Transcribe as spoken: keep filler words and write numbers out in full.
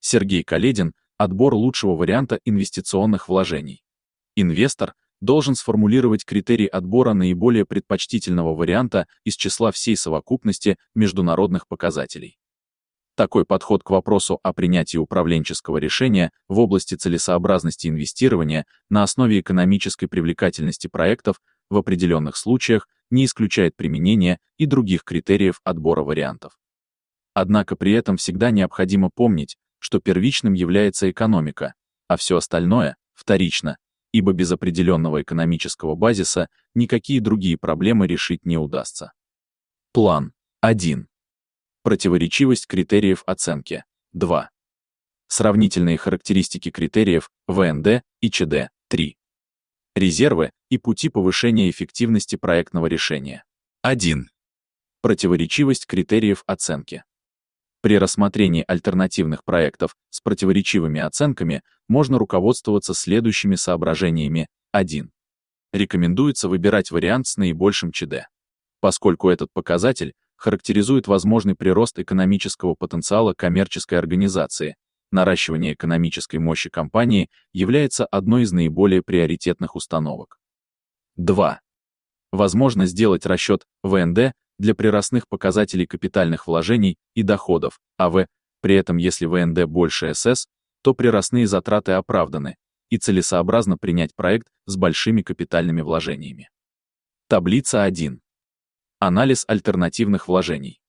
Сергей Каледин. Отбор лучшего варианта инвестиционных вложений. Инвестор должен сформулировать критерий отбора наиболее предпочтительного варианта из числа всей совокупности международных показателей. Такой подход к вопросу о принятии управленческого решения в области целесообразности инвестирования на основе экономической привлекательности проектов в определенных случаях не исключает применения и других критериев отбора вариантов. Однако при этом всегда необходимо помнить, что первичным является экономика, а все остальное — вторично, ибо без определенного экономического базиса никакие другие проблемы решить не удастся. План. один. Противоречивость критериев оценки. два. Сравнительные характеристики критериев вэ эн дэ и че дэ. три. Резервы и пути повышения эффективности проектного решения. один. Противоречивость критериев оценки. При рассмотрении альтернативных проектов с противоречивыми оценками можно руководствоваться следующими соображениями. один. Рекомендуется выбирать вариант с наибольшим че дэ, поскольку этот показатель характеризует возможный прирост экономического потенциала коммерческой организации. Наращивание экономической мощи компании является одной из наиболее приоритетных установок. два. Возможно сделать расчет вэ эн дэ для приростных показателей капитальных вложений и доходов, а в, при этом если вэ эн дэ больше эс эс, то приростные затраты оправданы, и целесообразно принять проект с большими капитальными вложениями. Таблица один. Анализ альтернативных вложений.